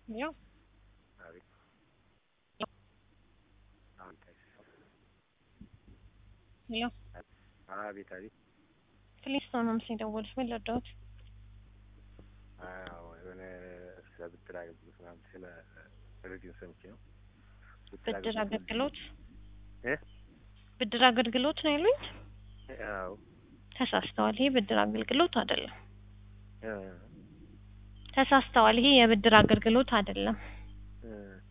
Ja. አቤት አቤት Ja. አቤት አቤት ፍሊስቶን ነው የደወሉት ምን ልርዳዎት? አዎ የሆነ ስለ ብድር አገልግሎት ምናምን ስለ ሬዲዮ ሰምቼ ነው። ብድር አገልግሎት እ ብድር አገልግሎት ነው ያሉኝ? አዎ ተሳስተዋል። ይሄ ብድር አገልግሎት አይደለም። እ ተሳስተዋል። ይሄ የብድር አገልግሎት አይደለም።